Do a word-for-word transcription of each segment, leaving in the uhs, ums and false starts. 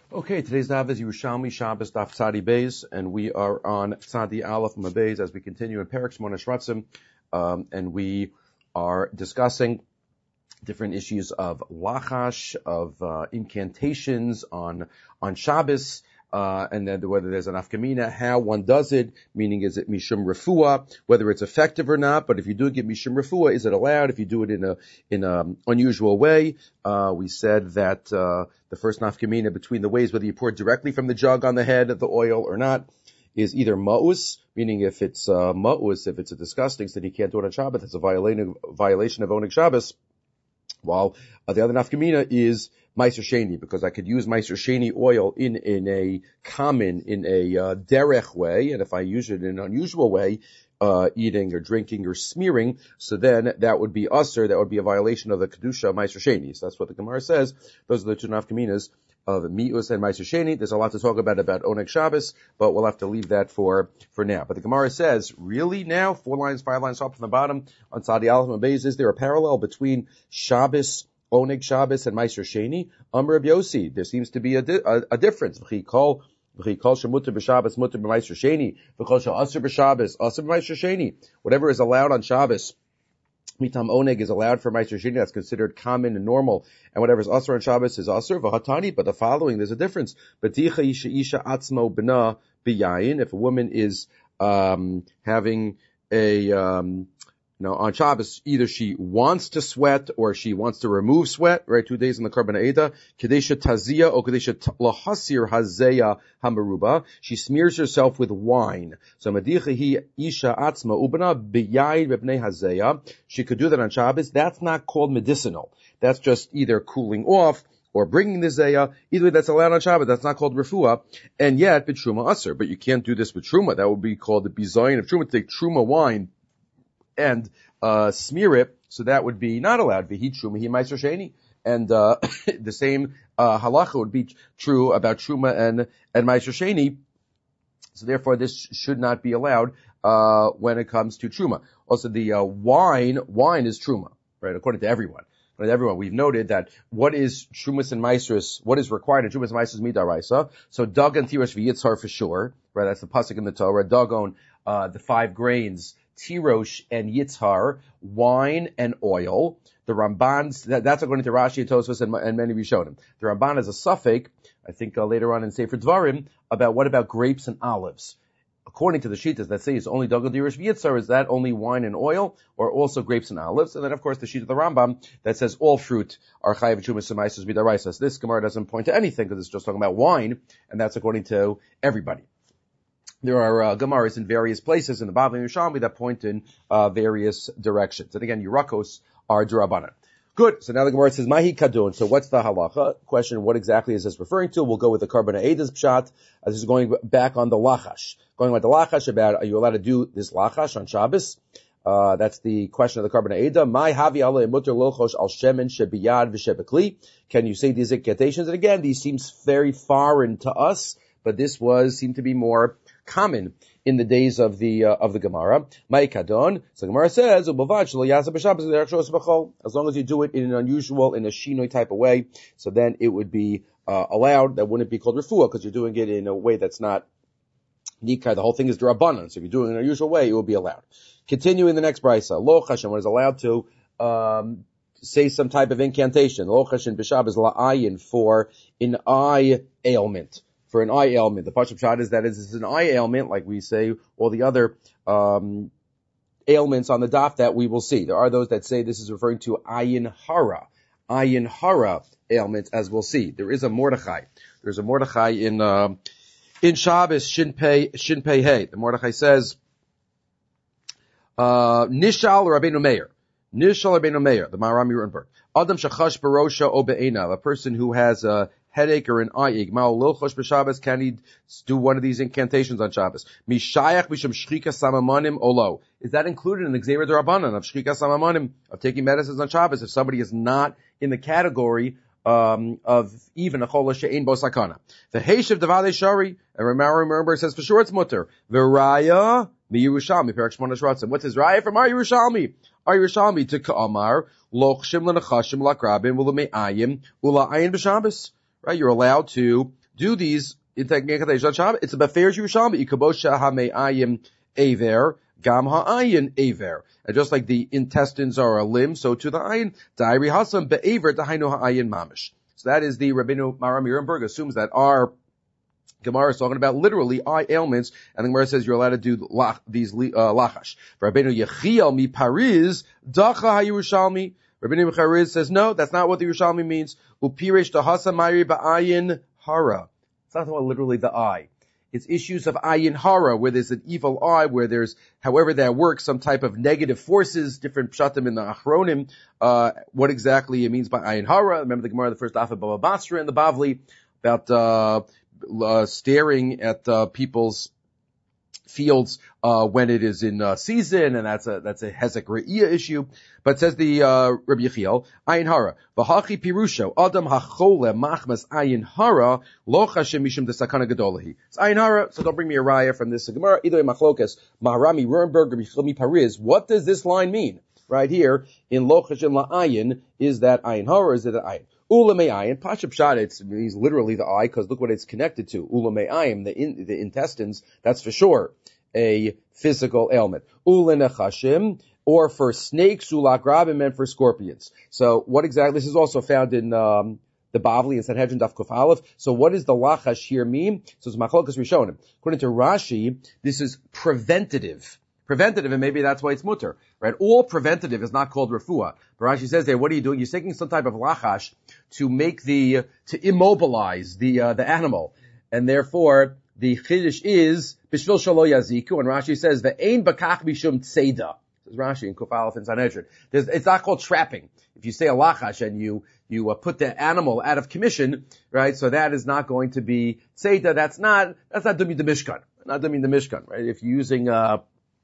Okay, today's daf is Yerushalmi Shabbos Daf Tzadi Beis, and we are on Tzadi Aleph Mabeis as we continue in Perek Shmona Shratzim, um, and we are discussing different issues of lachash, of uh, incantations on on Shabbos, uh, and then whether there's an afkamina, how one does it, meaning is it mishum refuah, whether it's effective or not. But if you do get mishum refuah, is it allowed? If you do it in a in an unusual way, uh, we said that uh, the first nafkamina between the ways whether you pour directly from the jug on the head of the oil or not is either ma'us, meaning if it's uh, ma'us, if it's a disgusting, so that you can't do it on Shabbos, it's a violation violation of Oneg Shabbos. While uh, the other nafkamina is Meiser Sheni, because I could use Meiser Sheni oil in, in a common, in a uh, derech way, and if I use it in an unusual way, uh, eating or drinking or smearing, so then that would be usher, that would be a violation of the Kedusha Meiser Sheni. So that's what the Gemara says. Those are the two nafkaminas of Mi'us and Meiser Sheni. There's a lot to talk about about Oneg Shabbos, but we'll have to leave that for, for now. But the Gemara says, really now, four lines, five lines up from the bottom, on Tzadi Aleph and Beis, is there a parallel between Shabbos, Oneg Shabbos, and Meiser Sheni? Amr Reb Yossi, there seems to be a, di- a, a difference. V'chikol, v'chikol shemuter b'Shabbos, muter b'Meiser Sheni, v'chol she'asur b'Shabbos, asur b'Meiser Sheni. Whatever is allowed on Shabbos, Mitam Oneg is allowed for Meiser Sheni, that's considered common and normal, and whatever is Asur on Shabbos is Asur, v'hatani, but the following, there's a difference. B'ticha isha isha atzmo b'na b'yayin, if a woman is, um, having a, um, you know, on Shabbos, either she wants to sweat or she wants to remove sweat, right? Two days in the Karban Eda. Kadesha Tazia or Kadesha Lahasir Hazeya Hamaruba. She smears herself with wine. So Madicha hi Isha Atzma Ubana B'Yayin B'Bnei Hazeya. She could do that on Shabbos. That's not called medicinal. That's just either cooling off or bringing the Zeya. Either way, that's allowed on Shabbos. That's not called Refuah. And yet, B'Truma Aser. But you can't do this with Truma. That would be called the Bizayin of Truma. To take Truma wine and uh smear it, so that would be not allowed. V'hi truma hi meiser sheni, and uh the same uh halacha would be true about truma and and meiser sheni. So therefore, this should not be allowed uh when it comes to truma. Also, the uh, wine wine is truma, right? According to everyone. But everyone, we've noted that what is Trumas and Meisers, what is required in Trumas and Meisers Midaraisa. So Dag and Tirosh v'Yitzhar for sure, right? That's the pasuk in the Torah. Dagon, uh, the five grains, Tirosh and Yitzhar, wine and oil. The Ramban's, that, that's according to Rashi, Tosfos, and, and many Rishonim. The Ramban is a suffix, I think uh, later on in Sefer Dvarim, about what about grapes and olives. According to the Shitas that say it's only Dagon, Tirosh, v'Yitzhar, is that only wine and oil, or also grapes and olives? And then, of course, the Shita of the Rambam that says all fruit are chayav chumas and meiser midaraisa. So this Gemara doesn't point to anything because it's just talking about wine, and that's according to everybody. There are uh, Gemaras in various places in the Bavli and Yerushalmi that point in uh, various directions. And again, Yurakos are Durabanan. Good. So now the Gemara says, Mahi Kadun. So what's the halacha? Question, what exactly is this referring to? We'll go with the Karban Eidas Pshat. This is going back on the Lachash. Going with the Lachash about, are you allowed to do this Lachash on Shabbos? Uh, that's the question of the Karban Eidah. My Havi Allah Mutter Lochosh Al Shemen Shebiyad V'Shebekli. Can you say these incantations? And again, these seems very foreign to us, but this was, seemed to be more common in the days of the uh, of the Gemara. Ma'ikadon. So the Gemara says, as long as you do it in an unusual, in a shinoi type of way, so then it would be uh, allowed. That wouldn't be called refuah because you're doing it in a way that's not nikar. The whole thing is drabanan. So if you're doing it in an unusual way, it will be allowed. Continuing the next brisa, lo chashem, one is allowed to um, say some type of incantation. Lo chashem b'shab is la'ayin for an eye ailment. For an eye ailment. The Pashup Shad is that it's an eye ailment, like we say, all the other um ailments on the daf that we will see. There are those that say this is referring to ayin hara, ayin hara ailments, as we'll see. There is a Mordechai. There's a Mordechai in uh, in Shabbos, Shinpei, Shinpei Hey. The Mordechai says, uh, Nishal Rabbeinu Meir. Nishal Rabbeinu Meir, the Maharam Yurenberg. Adam shachash barosha o be'enav, a person who has a headache or an eye ache. Ma'ol lochosh b'Shabbos, can he do one of these incantations on Shabbos? Mishayach b'shem shchika samamanim olo. Is that included in the Gzeira D'Rabbanan of shchika samamanim, of taking medicines on Shabbos, if somebody is not in the category um, of even a chola she'ein bo sakana? The Heishav Devadei Shari, and remember it says for sure it's mutter. V'raya mi Yerushalmi, Perek Shmona Shratzim. What's his raya from our Yerushalmi? Our Yerushalmi to Ka'amar, lochshim l'nechashim l'akrabim u'leme'ayim u'la'ayin b'Shabbos. Right, you're allowed to do these, it's a Beferish Yerushalmi, Ikabosha HaMe'ayim Aver, Gam Ha'ayin Aver. And just like the intestines are a limb, so to the ayin, Da'iri Hasam Be'aver Dahainu Ha'ayin Mamish. So that is the Rabbeinu Maram Yerenberg assumes that our Gemara is talking about literally eye ailments, and the Gemara says you're allowed to do lach, these uh, lachash. Rabbeinu Yechiel Mi Pariz Dacha HaYerushalmi. Rabbeinu Pariz says no, that's not what the Yerushalmi means. Upirish Dahasa Mayri Ba'ayin Hara. It's not about literally the eye. It's issues of ayin hara, where there's an evil eye, where there's, however that works, some type of negative forces, different pshatim in the achronim, uh, what exactly it means by ayin hara. Remember the Gemara, the first daf of Baba Basra and the Bavli, about, uh, uh staring at, uh, people's fields, uh, when it is in, uh, season, and that's a, that's a hezek re'iyah issue. But it says the, uh, Rabbi Yechiel, ayin hara, v'hachi pirusho, adam hachole machmas ayin hara, lo chashem mishum desakana gedolahi. It's ayin hara, so don't bring me a raya from this Gemara. Either way, machlokas, Maharami, Rernberg, Rabbi Yechiel mi Pariz. What does this line mean? Right here, in lo chashem la'ayin, is that ayin hara, or is it an ayin? Ula me'ayin, Pasha Pshat, it means literally the eye, because look what it's connected to. Ula me'ayin, the, in, the intestines, that's for sure a physical ailment. Ula nechashim, or for snakes, ula grabim, and for scorpions. So what exactly, this is also found in um, the Bavli and Sanhedrin Daf Kuf Aleph. So what does the lachash here mean? So it's machlokas rishonim. According to Rashi, this is preventative. Preventative, and maybe that's why it's mutter, right? All preventative is not called refuah. But Rashi says there, what are you doing? You're taking some type of lachash to make the, to immobilize the, uh, the animal. And therefore, the chiddush is, bishvil shalo yaziku, and Rashi says, the ein bakach mishum tzeda. Says Rashi in Kuf Aleph and Sanhedrin. There's, it's not called trapping. If you say a lachash and you, you uh, put the animal out of commission, right? So that is not going to be tzeda. That's not, that's not dumi the mishkan. Not dumi the mishkan, right? If you're using, uh,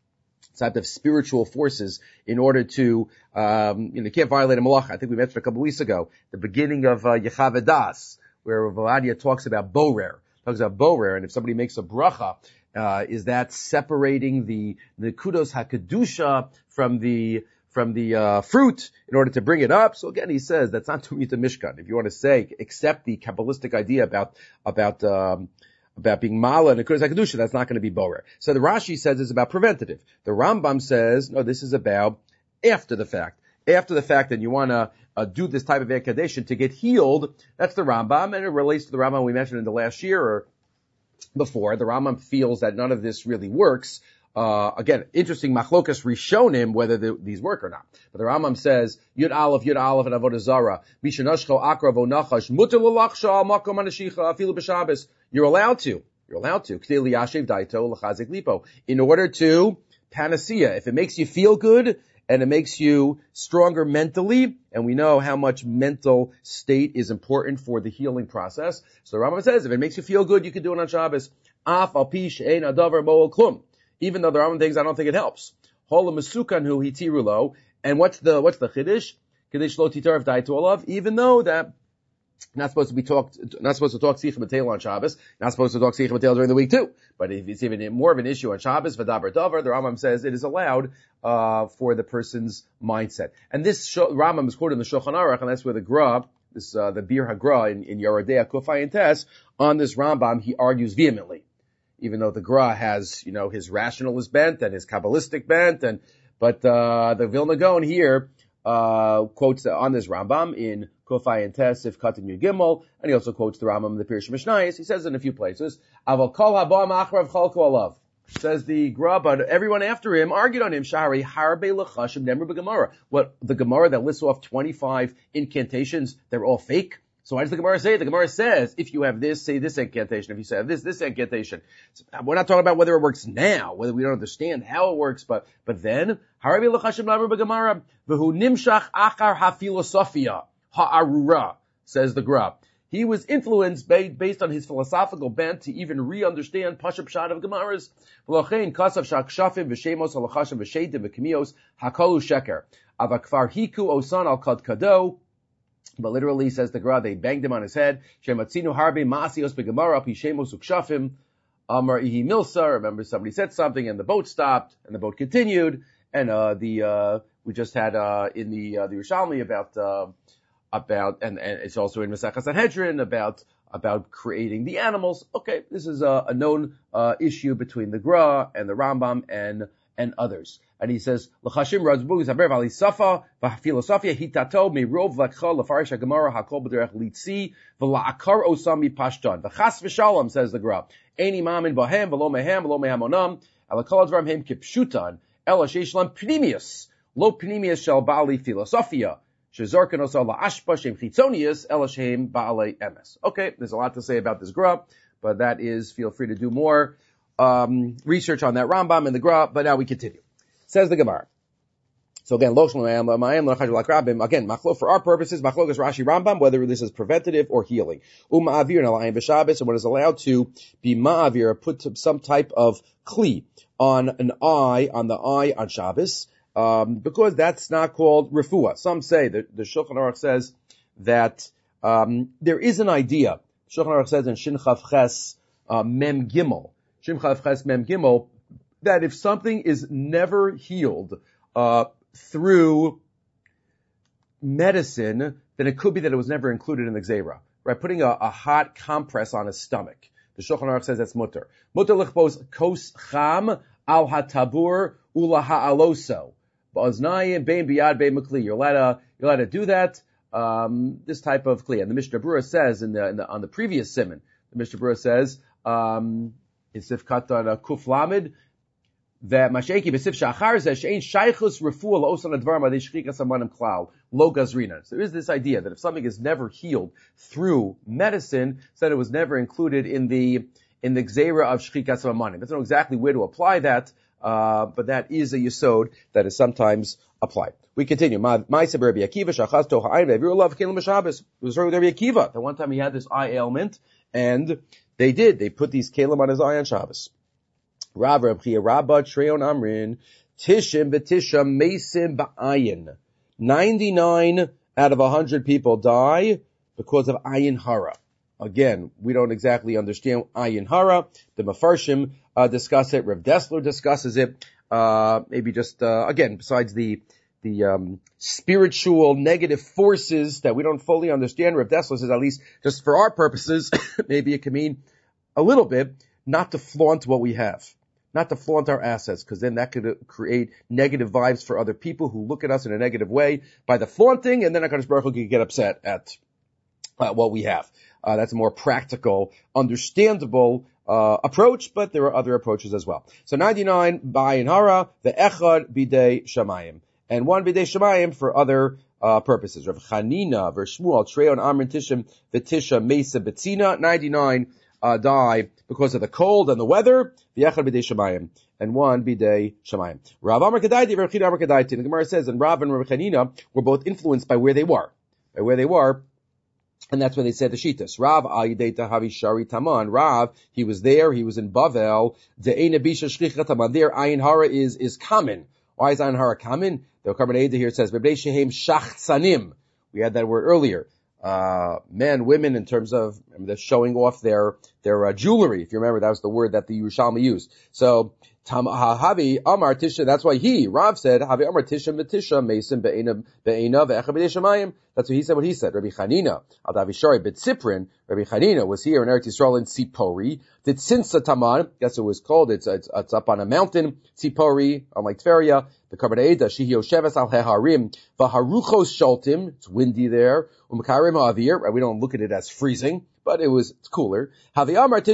type of spiritual forces in order to, um, you know, you can't violate a malacha. I think we mentioned a couple of weeks ago, the beginning of, uh, Yechavedas, where Valadia talks about borer, talks about borer, and if somebody makes a bracha, uh, is that separating the, the kudos hakadusha from the, from the, uh, fruit in order to bring it up? So again, he says that's not to meet the Mishkan. If you want to say, accept the Kabbalistic idea about, about, um, about being mala and a kudos hakadusha, that's not going to be borer. So the Rashi says it's about preventative. The Rambam says, no, this is about after the fact. After the fact, and you want to uh, do this type of ekadeshin to get healed, that's the Rambam, and it relates to the Rambam we mentioned in the last year or before. The Rambam feels that none of this really works. Uh, again, interesting machlokas rishonim, whether the, these work or not. But the Rambam says, Yud Aleph, Yud Aleph, and Avodah Zarah, Mishanashcho Akra Vo Nachash, Mutar L'Lachsha Al Makom Anashicha Afilu B'Shabbos. You're allowed to. You're allowed to. K'dei Liyashev Daito L'Chazik Lipo. In order to panacea. If it makes you feel good, and it makes you stronger mentally, and we know how much mental state is important for the healing process. So the Rambam says, if it makes you feel good, you can do it on Shabbos. Af al pi she'ein adavar mo'el klum. Even though the Rambam thinks, I don't think it helps. Hola mesukan hu hitirulo. And what's the, what's the chiddush? Chiddush lo titarv dai to olav. Even though that, not supposed to be talked, not supposed to talk Sicha B'Teil on Shabbos, not supposed to talk Sicha B'Teil during the week too. But if it's even more of an issue on Shabbos, V'daber Davar, the Rambam says it is allowed, uh, for the person's mindset. And this sh- Rambam is quoted in the Shulchan Aruch, and that's where the Gra, this, uh, the Bir HaGra in, in Yerodea Kufay and Tes, on this Rambam, he argues vehemently. Even though the Gra has, you know, his rationalist bent and his Kabbalistic bent, and, but, uh, the Vilna Gaon here, uh, quotes on this Rambam in Kufay and Tes, if Katan Yud Gimel, and he also quotes the Rambam in the Pirush Mishnayos. He says in a few places, Aval Kol Haba Machrav Chalko Alav. Says the Gra, but everyone after him argued on him, Shari Harbe Lachashim Nemru B'Gemara. What, the Gemara that lists off twenty-five incantations, they're all fake? So why does the Gemara say it? The Gemara says, if you have this, say this incantation. If you say have this, this incantation. So we're not talking about whether it works now, whether we don't understand how it works, but, but then, Harabi l'chashim l'amru b'Gemara, v'hu nimshach achar ha-filosofia, ha'arura, says the Gra. He was influenced based on his philosophical bent to even re-understand Pasha Pshat of Gemaras. V'lochein kasav shakshafim v'shemos halachashim v'sheidim v'kimios hakalu sheker. Avakvar hiku osan al kad kado. But literally, says the Gra, they banged him on his head. Shematzinu harbi ma'asios begemara pishemos ukshafim amar ihi milsa. Remember, somebody said something, and the boat stopped, and the boat continued. And uh the uh we just had uh in the uh, the Yerushalmi about uh about and, and it's also in Masechas Sanhedrin about about creating the animals. Okay, this is a, a known uh, issue between the Gra and the Rambam and and others. And he says, L'chashim razbuz haber v'ali safa v'filosofia hitato mirov v'chol l'farish ha'gemara hakol b'derech litzi v'la'akar osam mipashtan v'chas v'shalom, says the Gra. Ein imamin b'hem v'lo mehem v'lo mehamonam ala kol advarim hem kipshutan ela sheish lam pnimius lo pnimius shel ba'ali filosofia. Okay, there's a lot to say about this Gra, but that is, feel free to do more um, research on that Rambam and the Gra, but now we continue. Says the Gemara. So again, again, machlo for our purposes, machlo is Rashi Rambam, whether this is preventative or healing. Uma'avir and alayim b'Shabbos, and what is allowed to be ma'avir, put some type of kli on an eye, on the eye on Shabbos. Um, because that's not called refuah. Some say that the Shulchan Aruch says that um, there is an idea. Shulchan Aruch says in Shin Chav Ches uh, Mem Gimel, Shin Chav Ches Mem Gimel, that if something is never healed uh, through medicine, then it could be that it was never included in the Gzeira. Right, putting a, a hot compress on his stomach. The Shulchan Aruch says that's mutter. Mutter lichpos kos cham al hatabur ula ha'aloso. You're allowed to, you're allowed to do that, um, this type of kli. And the Mishnah Berurah says in the, in the, on the previous simon, the Mishnah Berurah says, um, in Sifkat uh, Kuf Lamed, that Masheki Besif Shachar says, Shein Shaychus Refuah La'osan Advarma De Shchikas Amanim Klal Lo Gazrina. So there is this idea that if something is never healed through medicine, so that it was never included in the, in the Gzeira of Shchikas Amanim. That's not exactly where to apply that. Uh, but that is a yesod that is sometimes applied. We continue. Ma'aseh Rabbi Akiva shachas to ha'ayin ve'aviru alav kelim b'Shabbos. It was Rabbi Akiva. The one time he had this eye ailment, and they did. They put these kelim on his eye on Shabbos. Rav Reb Chia Rabba Treon Amrin Tishim v'Tisham Mesim ba'ayin. Ninety-nine out of a hundred people die because of ayin hara. Again, we don't exactly understand ayin hara. The Mefarshim uh, discuss it. Rav Dessler discusses it. Uh, maybe just uh, again, besides the the um, spiritual negative forces that we don't fully understand, Rav Dessler says at least just for our purposes, maybe it can mean a little bit not to flaunt what we have, not to flaunt our assets, because then that could create negative vibes for other people who look at us in a negative way by the flaunting, and then HaKadosh Baruch Hu could get upset at uh, what we have. Uh, that's a more practical, understandable uh, approach, but there are other approaches as well. So ninety-nine ba'ayin hara, the echad bidei shamayim, and one bidei shamayim for other uh, purposes. Rav Chanina, Rav Shmuel, Treon Amrin Tishim, V'tisha Mesa Betzina, ninety-nine uh, die because of the cold and the weather, the echad bidei shamayim, and one bidei shamayim. Rav Amar Kedaiti, Rav China Amar Kedaiti, the Gemara says, and Rav and Rav Chanina were both influenced by where they were, by where they were. And that's when they said the Shitas. Rav al yidei tahavi shari taman. Rav, he was there, he was in Bavel. De'ena bisha shchicha taman. There, ayin hara is, is common. Why is ayin hara common? The Karban here says, Bebei shehem shachtzanim. We had that word earlier. Uh, men, women, in terms of, they're showing off their, their uh, jewelry. If you remember, that was the word that the Yerushalmi used. So, Tam havi amar tisha, that's why he, Rav said, havi amar tisha v'tisha, mesim be'ena ve'echa b'dei shamayim. That's what he said, what he said. Rabbi Chanina, al davishari b'tziprin, Rabbi Chanina was here in Eretz Yisrael in Tzipori. Did Sinsa Taman, guess what it was called, it's, it's, it's up on a mountain, Tzipori, on Lake Tveria, the Karban Eda, Shehi Yosheves al heharim, v'haruchos sholtim, it's windy there, umkarim ha'avir, we don't look at it as freezing, but it was it's cooler. That's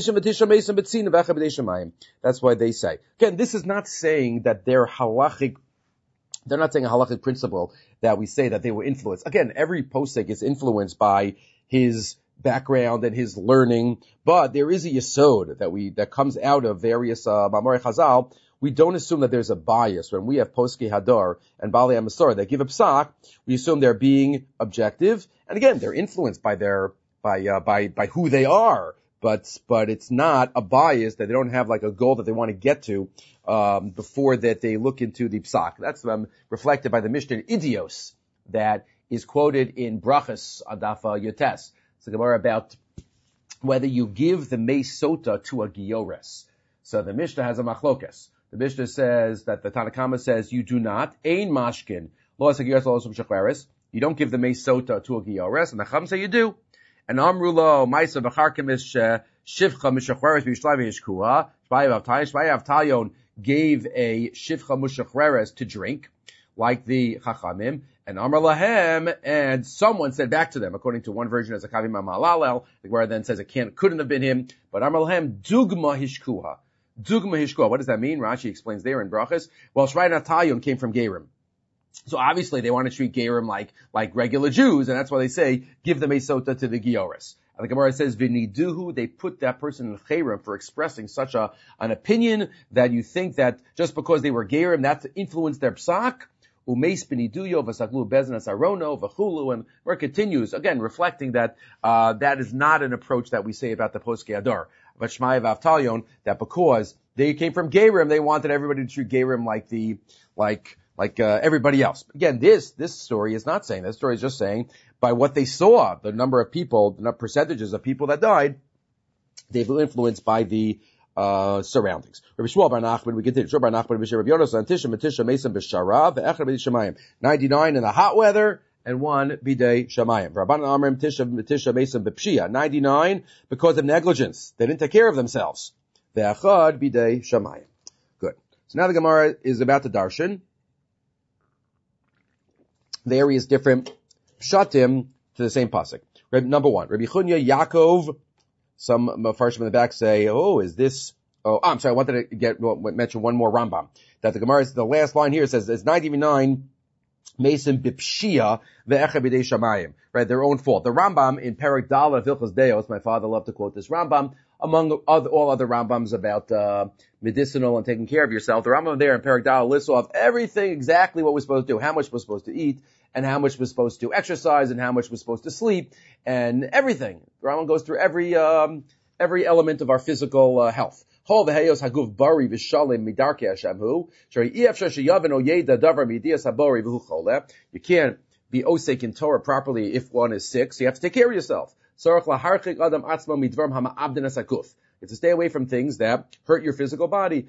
why they say. Again, this is not saying that they're halachic, they're not saying a halachic principle that we say that they were influenced. Again, every posek is influenced by his background and his learning, but there is a yesod that we, that comes out of various, uh, Mamorei Chazal. We don't assume that there's a bias. When we have Poskei Hadar and Bali Amasor that give a psak, we assume they're being objective. And again, they're influenced by their, by, uh, by, by who they are. But, but it's not a bias that they don't have like a goal that they want to get to, um, before that they look into the psak. That's, um, reflected by the Mishnah Idios that is quoted in Brachas Adafa Yotes. It's a Gemara about whether you give the meis sota to a giores. So the Mishnah has a machlokas. The Mishnah says that the Tanakama says you do not. Ein mashkin. Lo as a giores lo as shachleres. You don't give the meis sota to a giores. And the Chacham say you do. And Amrulo, Maisa B'charkemish Shivcha Mishachreres B'Yishlav Yishkua. Shmaya Avtalion gave a Shivcha Mishachreres to drink, like the Chachamim. And Amar Lahem, and someone said back to them, according to one version as a Kavim Malalel, the Gemara then says it can't, couldn't have been him, but Amar Lahem, Dugma Hishkuha. Dugma Hishkuha. What does that mean? Rashi explains there in Brachas. Well, Shrai Natalion came from Gerim. So obviously they want to treat Gerim like, like regular Jews, and that's why they say, give them a sota to the Gioris. And the Gemara says, V'niduhu, they put that person in Gerim for expressing such a, an opinion that you think that just because they were Gerim, that influenced their psak. Umeis b'niduyo v'saglu bezin asarono v'chulu, and where it continues, again, reflecting that, uh, that is not an approach that we say about the Poskei Adar. But Shmaya v'Avtalion, that because they came from Gerim, they wanted everybody to treat Gerim like the, like, like, uh, everybody else. Again, this, this story is not saying, this story is just saying, by what they saw, the number of people, the percentages of people that died, they were influenced by the, Uh, surroundings. Rabbi Shmuel bar Nachman, we continue. Shmuel bar Nachman, Rabbi Yonasan, Tisha, Matisha, Mason, B'Shara, Ve'echad B'Di Shemayim. ninety-nine in the hot weather, and one B'Dei Shemayim. Rabban Amrim, Tisha, Matisha, Mason, B'Pshia. ninety-nine because of negligence. They didn't take care of themselves. Ve'echad B'Dei Shemayim. Good. So now the Gemara is about to darshan various different pshatim to the same pasuk. Number one, Rabbi Chunya Yaakov. Some Mepharshim in the back say, oh, is this, oh, I'm sorry, I wanted to get, mention one more Rambam. That the Gemara, the last line here says, it's ninety-nine, Mason Bipshia, Ve'echa B'dei Shamayim. Right, their own fault. The Rambam in Perek Dal of Hilchos Deos, my father loved to quote this Rambam, among other, all other Rambams about, uh, medicinal and taking care of yourself. The Rambam there in Perek Dal lists off everything exactly what we're supposed to do, how much we're supposed to eat, and how much we're supposed to exercise, and how much we're supposed to sleep, and everything. The Rambam goes through every, um, every element of our physical, uh, health. You can't be osek in Torah properly if one is sick, so you have to take care of yourself. You have to stay away from things that hurt your physical body.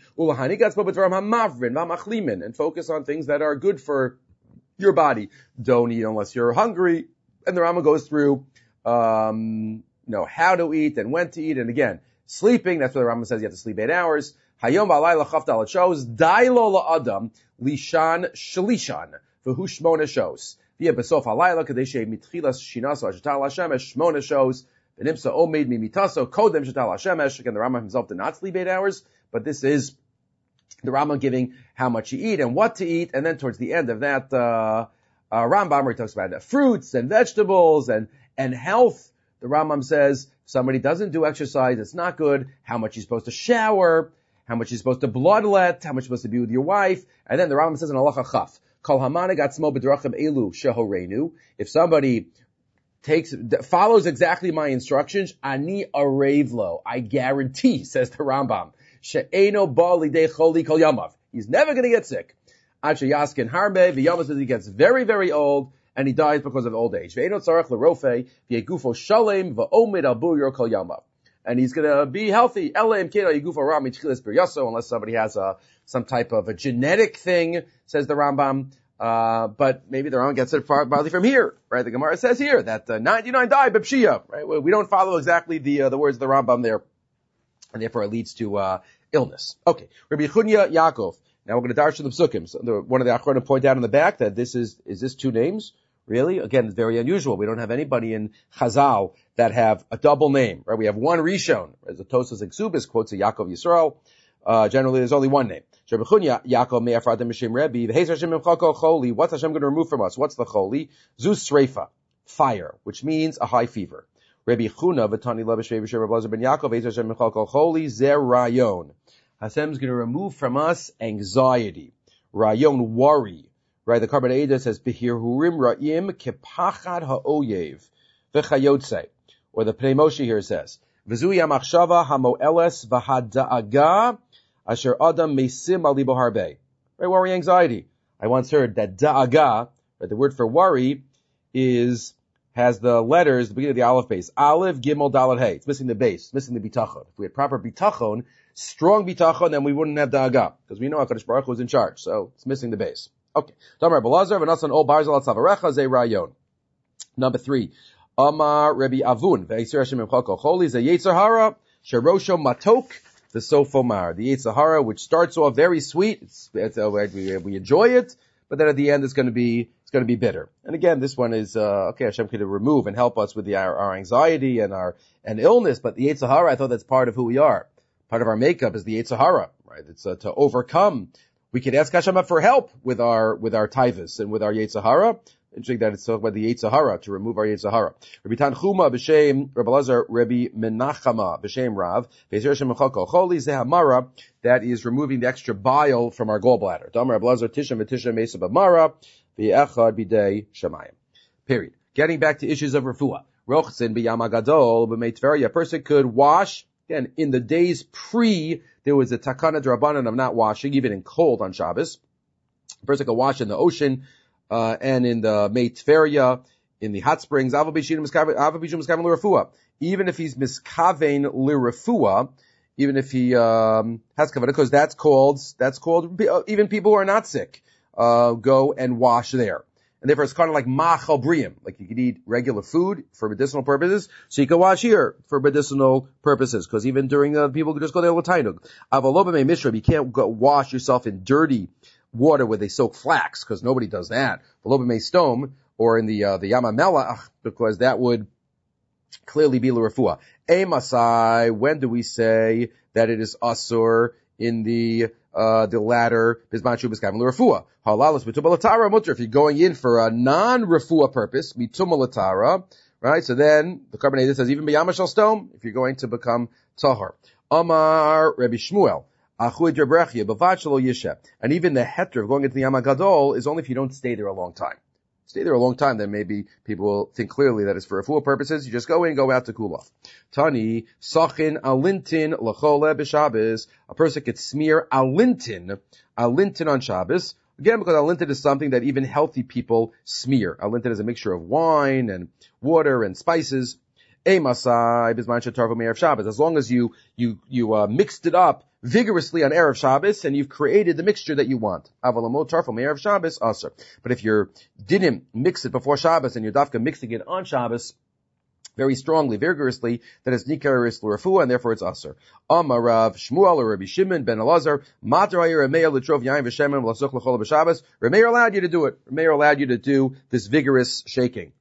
And focus on things that are good for your body. Don't eat unless you're hungry. And the Rambam goes through, um, you know, how to eat and when to eat. And again, sleeping, that's what the Rambam says you have to sleep eight hours. Hayom v'alayla chaftal, it shows, dailo la'adam, lishan shalishan, v'hu shmona shows. V'yeh besof halayla, kadeshe mitchilas shinaso ashetal hashemesh, shmona shows, v'nimsa omeid mimitaso, kodem shetal hashemesh. Again, the Rambam himself did not sleep eight hours, but this is the Rambam giving how much you eat and what to eat, and then towards the end of that, uh, uh Rambam, where he talks about uh, fruits and vegetables and, and health, the Rambam says, if somebody doesn't do exercise, it's not good, how much you're supposed to shower, how much you're supposed to bloodlet, how much you're supposed to be with your wife, and then the Rambam says in Halacha Chaf, Kol hamana gatzmo b'drachim elu shehoreinu, if somebody takes, follows exactly my instructions, ani arevlo, I guarantee, says the Rambam, she'eno ba lidei choli kol yamav, he's never going to get sick. Acha yaskin harbe, v'yamav says he gets very, very old, and he dies because of old age. Ve'eno tzarech l'rofe, v'yegufo shalem, v'omid al buyur kol yamav. And he's going to be healthy. Unless somebody has a, some type of a genetic thing, says the Rambam. Uh, but maybe the Rambam gets it partly from here, right? The Gemara says here that uh, ninety-nine die b'pshia, right? We don't follow exactly the, uh, the words of the Rambam there. And therefore it leads to, uh, illness. Okay. Rabbi Chunya Yaakov. Now we're going to darshan the psukim. So the, one of the Achronim point out in the back that this is, is this two names? Really? Again, it's very unusual. We don't have anybody in Chazal that have a double name, right? We have one Rishon, as the Tosas Exubis quotes a Yaakov Yisrael. Uh, generally there's only one name. Yaakov me'afradim Hashem Rebbe, v'heis Hashem imchako choli. What's Hashem going to remove from us? What's the choli? Zus Sreifa, fire, which means a high fever. Rabbi Chuna v'tani labeshvei v'shem Rabbi Lazar ben Yaakov, v'heis Hashem imchako choli, zer rayon. Hashem's going to remove from us anxiety, rayon, worry. Right, the Karban Eidah says, "Behirhurim ra'im kepachad ha'oyev v'chayotze," or the Pnei Moshe here says, "V'zui hamachshava hamoeles v'hada'aga asher adam mesim al libo harbe." Right, worry, anxiety. I once heard that da'aga, right, the word for worry, is has the letters the beginning of the aleph base, aleph gimel dalet hey. It's missing the base, it's missing the bitachon. If we had proper bitachon, strong bitachon, then we wouldn't have da'aga, because we know HaKadosh Baruch Hu is in charge. So it's missing the base. Okay. Number three, Amar Rabbi Avun, Ve'isir Hashem Emchal Choli, Ze Yetzer Hara, Sherosho Matok, the Sofomar. The Yetzer Hara, which starts off very sweet, it's, it's, uh, we, we enjoy it, but then at the end it's going to be, it's going to be bitter. And again, this one is, uh, okay, Hashem could remove and help us with the, our, our anxiety and our, and illness, but the Yetzer Hara, I thought that's part of who we are. Part of our makeup is the Yetzer Hara, right? It's uh, to overcome. We could ask Hashem for help with our, with our taivas and with our Yetzer Hara. Interesting that it's talking about the Yetzer Hara, to remove our Yetzer Hara. Rabbi Tanchuma b'shem Rabbi Lazar Rabbi Menachama b'shem Rav Ve'isir Hashem Emchal Choli Zehamara, that is removing the extra bile from our gallbladder. Damar Rabbi Lazar Tisha V'Tisha Mesa B'Mara V'Echad B'Dei Shemayim. Period. Getting back to issues of refuah. Rochsin b'Yam HaGadol b'Mei Tveria. A person could wash, again, in the days pre, there was a takana d'Rabbanan of not washing, even in cold on Shabbos. A person could wash in the ocean, Uh, and in the Mei Tveria, in the hot springs, even if he's miskavein lirefua, even if he um, has kavanah, because that's called that's called even people who are not sick uh, go and wash there, and therefore it's kind of like machal briyim, like you could eat regular food for medicinal purposes, so you can wash here for medicinal purposes, because even during uh, people could just go there with tainug. Avalobame mishra, you can't go wash yourself in dirty water where they soak flax, because nobody does that. Velobame stone, or in the uh, the Yama Melach, because that would clearly be l'refuah. A Masai, when do we say that it is asur in the uh the latter bisman shu biskaven l'refuah? Halalas mituma l'tara mutter. If you're going in for a non-refuah purpose, mituma l'tara, right? So then the carbonated says even b'yama shel stone, if you're going to become tahor. Amar Rabbi Shmuel. And even the heter of going into the Yam HaGadol is only if you don't stay there a long time. Stay there a long time, then maybe people will think clearly that it's for refuah purposes. You just go in, go out to cool off. Tani, sachin alintin l'chole b'Shabbos. A person could smear alintin, alintin on Shabbos. Again, because alintin is something that even healthy people smear. Alintin is a mixture of wine and water and spices. As long as you, you, you, uh, mixed it up vigorously on Erev Shabbos, and you've created the mixture that you want. But if you didn't mix it before Shabbos, and you're dafka mixing it on Shabbos, very strongly, vigorously, that is nikaris l'refuah, and therefore it's aser. Amar Rav Shmuel or Rabbi Shimon ben Elazar, matar hayir Remeir l'trov yain v'shemen v'lasok l'chol b'Shabbos. Remeir allowed you to do it. Remeir allowed you to do this vigorous shaking.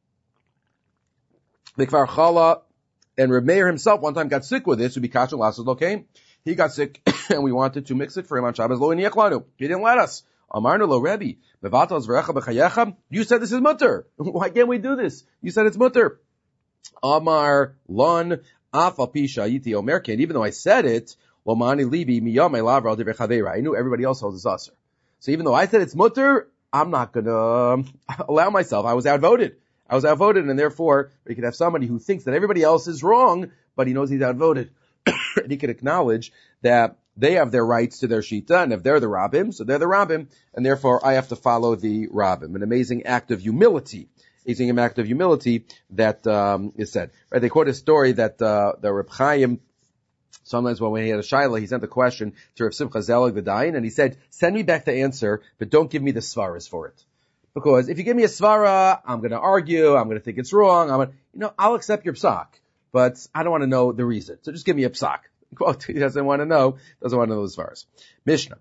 Mikvar Chala, and Remeir himself one time got sick with this, to be kashal lasses lokain. He got sick, and we wanted to mix it for him on Shabbos. Lo iniachlanu. He didn't let us. Amarnu lo Rebbe. Mevatal zverecha b'chayecha. You said this is mutter. Why can't we do this? You said it's mutter. Amar lon afal pisha yiti omer ken. Even though I said it, lo mani libi miyamei lavra al divrei chaveira. I knew everybody else holds this aser. So even though I said it's mutter, I'm not gonna allow myself. I was outvoted. I was outvoted, and therefore you could have somebody who thinks that everybody else is wrong, but he knows he's outvoted. And he can acknowledge that they have their rights to their shita, and if they're the rabbim, so they're the rabbim, and therefore I have to follow the rabbim. An amazing act of humility, amazing act of humility that um, is said. Right? They quote a story that uh, the Reb Chaim, sometimes when he had a shaila, he sent a question to Reb Simcha Zelig the Dayan, and he said, "Send me back the answer, but don't give me the svaras for it, because if you give me a svara, I'm going to argue, I'm going to think it's wrong. I'm going, you know, I'll accept your psak, but I don't want to know the reason. So just give me a psak." Quote, he doesn't want to know, doesn't want to know as far as. Mishnah.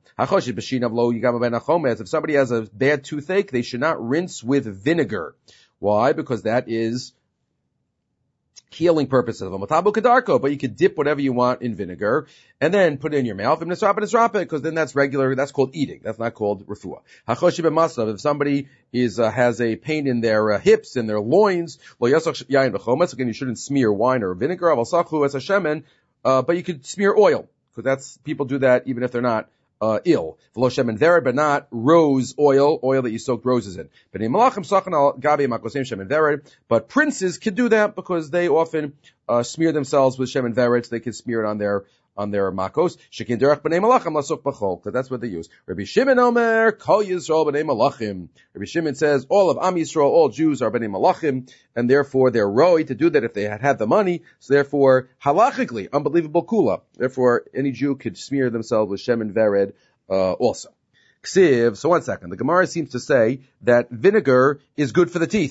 If somebody has a bad toothache, they should not rinse with vinegar. Why? Because that is healing purposes. But you could dip whatever you want in vinegar and then put it in your mouth and nisrap it, because then that's regular, that's called eating. That's not called refuah. If somebody is, uh, has a pain in their uh, hips and their loins, again, you shouldn't smear wine or vinegar. Uh, but you could smear oil, because that's, people do that even if they're not, uh, ill. V'lo shemen vered, but not rose oil, oil that you soaked roses in. But princes can do that, because they often, uh, smear themselves with shemen vered, so they can smear it on their, on their makos. Shekin derech b'nei malachim lasok b'chol, because that's what they use. Rabbi Shimon Omer, kol Yisrael b'nei malachim. Rabbi Shimon says, all of Am Yisrael, all Jews are b'nei malachim, and therefore they're roi to do that if they had had the money. So therefore, halachically, unbelievable kula. Therefore, any Jew could smear themselves with shemen vered, uh, also. Ksiv, so one second. The Gemara seems to say that vinegar is good for the teeth.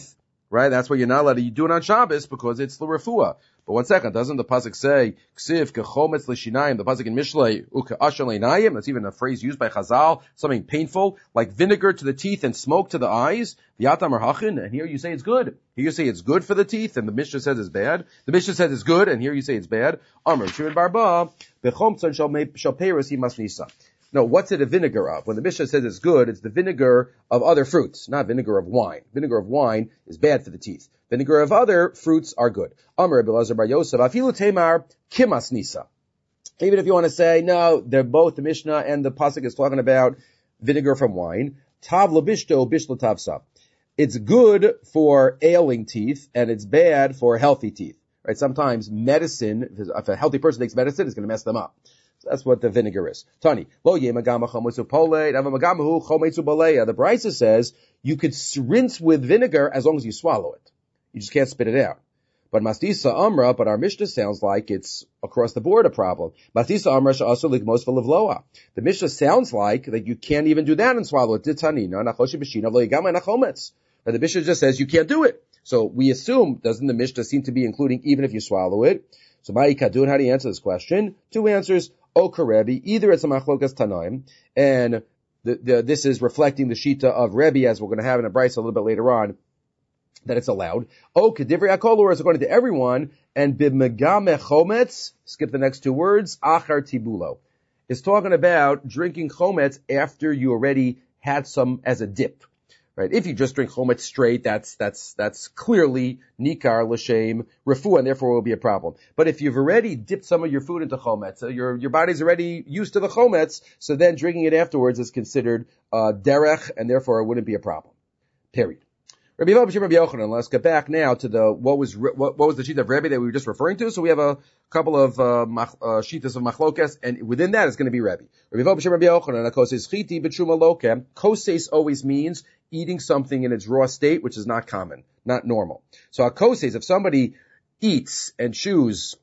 right? That's why you're not allowed to do it on Shabbos because it's the refuah. But one second, doesn't the pasuk say ksiv kechometz l'shinayim? The pasuk in Mishlei uke ashal einayim. That's even a phrase used by Chazal, something painful like vinegar to the teeth and smoke to the eyes. V'yatam arhachin, and here you say it's good. Here you say it's good for the teeth, and the Mishnah says it's bad. The Mishnah says it's good, and here you say it's bad. Amar Shimon Barba bechomtzon shal peiros himasnisa. No, what's it a vinegar of? When the Mishnah says it's good, it's the vinegar of other fruits, not vinegar of wine. Vinegar of wine is bad for the teeth. Vinegar of other fruits are good. Amar Rabbi Elazar bar Yosef, afilu temar kimas nisa. Even if you want to say, no, they're both, the Mishnah and the pasuk is talking about vinegar from wine. Tav labishto bishlo tavsa. It's good for ailing teeth, and it's bad for healthy teeth. Right? Sometimes medicine, if a healthy person takes medicine, it's going to mess them up. That's what the vinegar is. Tani, lo ye magama chometzu polei, ava magamahu chometzu baleya. The Brisa says you could rinse with vinegar as long as you swallow it. You just can't spit it out. But Mastisa Amra, but our Mishnah sounds like it's across the board a problem. Mastisa Amra she'aser ligmos v'levloa. The Mishnah sounds like that you can't even do that and swallow it. Ditani, no nachoshi b'shina lo yigama nachometz. And the Mishnah just says you can't do it. So we assume, doesn't the Mishnah seem to be including even if you swallow it? So Ma'i Kadun, how do you answer this question? Two answers. O Rebbe, either it's a machlokas tanaim, and the, the, this is reflecting the shita of Rebbe, as we're going to have in a brayso a little bit later on, that it's allowed. O Kedivri Akol, or it's according to everyone, and b'megame chometz, skip the next two words, achar tibulo. It's talking about drinking chometz after you already had some as a dip. Right? If you just drink chometz straight, that's, that's, that's clearly nikar, l'shem, refuah, and therefore will be a problem. But if you've already dipped some of your food into chometz, so your, your body's already used to the chometz, so then drinking it afterwards is considered, uh, derech, and therefore it wouldn't be a problem. Period. Rabbi Yehuda Rabbi Yochanan, let's get back now to the, what was, what, what was the sheet of Rebbe that we were just referring to? So we have a couple of, uh, mach, uh sheetas of machlokes, and within that is going to be Rebbe. Rabbi Yehuda Rabbi Yochanan, koses chiti b'truma lokem. Koses always means eating something in its raw state, which is not common, not normal. So a koses, if somebody eats and chews,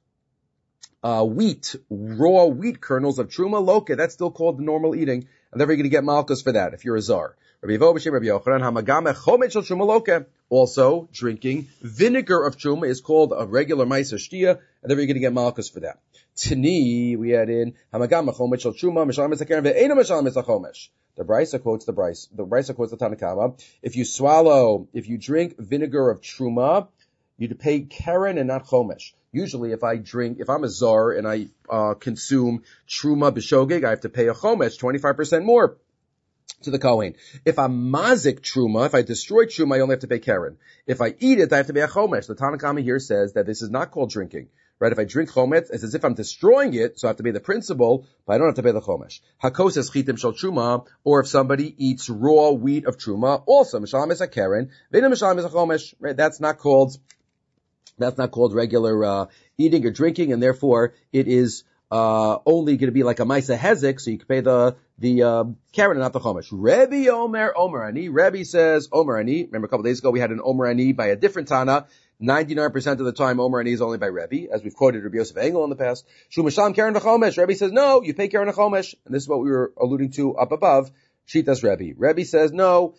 uh, wheat, raw wheat kernels of truma loka, that's still called the normal eating, and therefore you're going to get malchus for that if you're a czar. Rabbi Yehuda Rabbi Yochanan, hamagame chometz shel truma loka. Also, drinking vinegar of truma is called a regular ma'aser shtia, and therefore you're going to get malchus for that. Tini, we add in hamagame chometz shel truma mishalim esakeren ve'eino mishalim esachomesh. The Brisa quotes the Brisa. The Brisa quotes the Tanakama. If you swallow, if you drink vinegar of truma, you'd pay keren and not chomesh. Usually, if I drink, if I'm a czar and I uh consume truma b'shogeg, I have to pay a chomesh, twenty-five percent more to the Kohen. If I'm mazik truma, if I destroy truma, I only have to pay keren. If I eat it, I have to pay a chomesh. The Tanakama here says that this is not called drinking. Right? If I drink chometz, it's as if I'm destroying it, so I have to pay the principal, but I don't have to pay the chomesh. Hakos is chitim shel truma, or if somebody eats raw wheat of truma, also mishalim is a keren, v'ina mishalim is a chomesh. Right? That's not called, that's not called regular uh eating or drinking, and therefore it is uh only going to be like a ma'aser hezek, so you can pay the the uh, keren and not the chomesh. Rebbe Omer Omer Ani. Rebbe says Omer Ani. Remember a couple days ago we had an Omer Ani by a different Tana. ninety-nine percent of the time, Omer Ani is only by Rebbe, as we've quoted Rabbi Yosef Engel in the past. Shumasham keren v'chomesh. Rebbe says, no, you pay keren v'chomesh. And this is what we were alluding to up above. Shitas Rebbe. Rebbe says, no,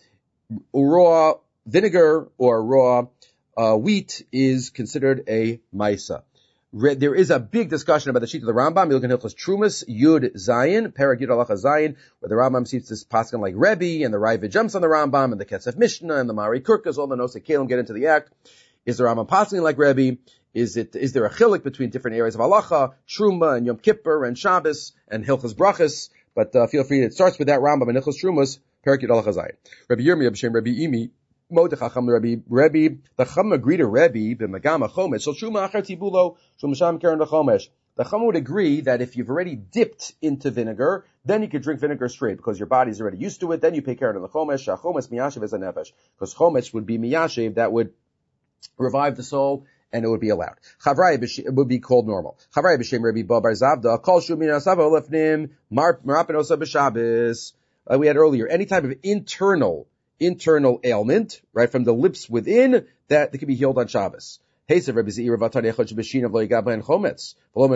raw vinegar or raw uh, wheat is considered a maisa. Re- there is a big discussion about the sheet of the Rambam. You look in Hilchos Trumas, Yud Zayin, Perek Yud Halacha Zayin, where the Rambam sees this pasuk like Rebbe, and the Raiva jumps on the Rambam, and the Kesef Mishnah, and the Mari Kurkas, all the Nosei Kalim get into the act. Is the Rambam passing like Rebbe? Is it, is there a chilik between different areas of halacha, Truma and Yom Kippur and Shabbos and Hilchos Brachas? But uh, feel free, it starts with that Rambam and Hilchos Trumas, Perek Yud Halacha Zayin. Rabbi Yirmiyah b'shem Rabbi Imi, Modech Chacham Rabbi, Rabbi, the Chacham agreed to Rebbe, b'magama chomesh, shel Truma achar tibulo, shel masham keren v'chomesh. The Chacham would agree that if you've already dipped into vinegar, then you could drink vinegar straight, because your body's already used to it, then you pay keren on the chomesh, chomesh miyashiv is a nefesh, because chomesh would be miyashiv, that would revive the soul, and it would be allowed. Chavrai it would be called normal. Chavrai b'shem Rabbi Bar Zavda, kol shumin asava olefnim, marapin osa b'Shabbos. We had earlier, any type of internal, internal ailment, right, from the lips within, that, that can be healed on Shabbos. What about this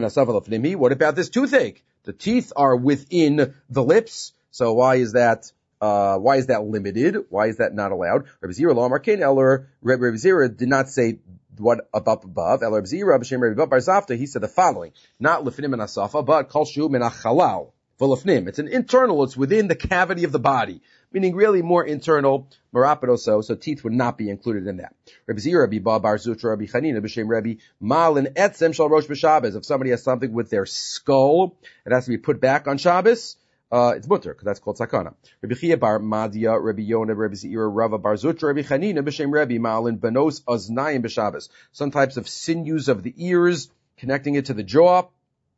toothache? The teeth are within the lips, so why is that Uh, why is that limited? Why is that not allowed? Rabbi Zira lo amar kein eller. Rabbi Zira did not say what above above. El Rabbi Zira b'shem Rabbi Bar Zafta, he said the following: not lefnim and asafa, but kol shu min achalal v'lefnim. It's an internal. It's within the cavity of the body, meaning really more internal. Marapidoso, so teeth would not be included in that. Rabbi Zira, Rabbi Ba Bar Zutra, Rabbi Chanina b'shem Rabbi Malin etzem shal rosh b'Shabbos. If somebody has something with their skull, it has to be put back on Shabbos. Uh, it's mutter, because that's called sakana. Rabbi Chia bar Madia, Rabbi Yonah, Rabbi Zira, Rava bar Zutra, Rabbi Chanina, b'shem Rabbi Malin, Benos Oznayim b'Shabbos. Some types of sinews of the ears, connecting it to the jaw.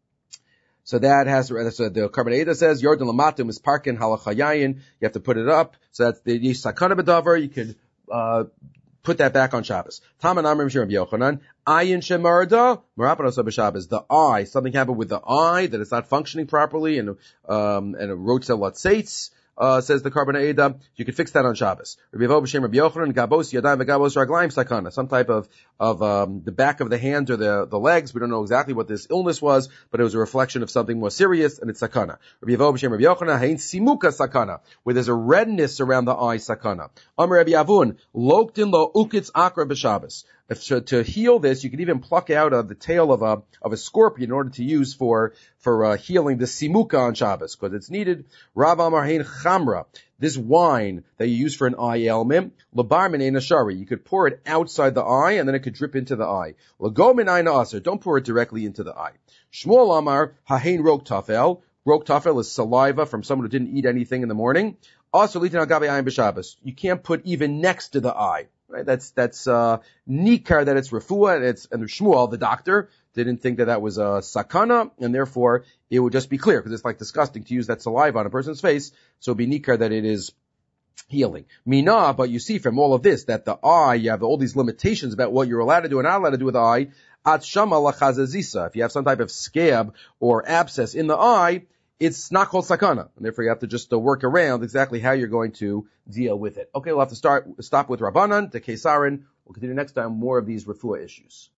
So that has to, so the Carbonata says, Yordan Lamatum is parkin halachayayin. You have to put it up. So that's the sakana b'davar. You can, uh, put that back on Shabbos. Taman Amrim Shirab Yochanan, Ayin Shemarda, Marapanos Shabbos. The eye, something happened with the eye, that it's not functioning properly, and, um, and a Rotzel Latzaitz, uh, says the Carbonata. You can fix that on Shabbos. Rabbi Yevo B'Shem Rabbi Yochanan, Gabos Yadayim V'Gabos Raglaim Sakana. Some type of, of, um, the back of the hands or the, the legs. We don't know exactly what this illness was, but it was a reflection of something more serious, and it's Sakana. Rabbi Yevo B'Shem Rabbi Yochanan, Hain Simuka Sakana, where there's a redness around the eye, Sakana. Amr Rabbi Avun, Loktin Lo Ukitz Akra B'Shabbos. If to, to heal this, you can even pluck out of the tail of a of a scorpion in order to use for for uh, healing the simuka on Shabbos, because it's needed. Rav Amar Hein Chamra, this wine that you use for an eye ailment, labar min ein ashari, you could pour it outside the eye and then it could drip into the eye. Lago min ein aser, don't pour it directly into the eye. Shmuel Amar Hahein Rok Tafel, Rok Tafel is saliva from someone who didn't eat anything in the morning. Also litin al gabe ayin b'Shabbos, you can't put even next to the eye. Right? That's, that's, uh, nikar, that it's refuah, and it's, and Shmuel, the doctor, didn't think that that was a sakana, and therefore it would just be clear, because it's like disgusting to use that saliva on a person's face, so it'd be nikar that it is healing. Mina, but you see from all of this, that the eye, you have all these limitations about what you're allowed to do and not allowed to do with the eye. At shama lachazazisa, if you have some type of scab or abscess in the eye, it's not called sakana, and therefore you have to just uh, work around exactly how you're going to deal with it. Okay, we'll have to start stop with Rabbanan, the Kesarin. We'll continue next time more of these refuah issues.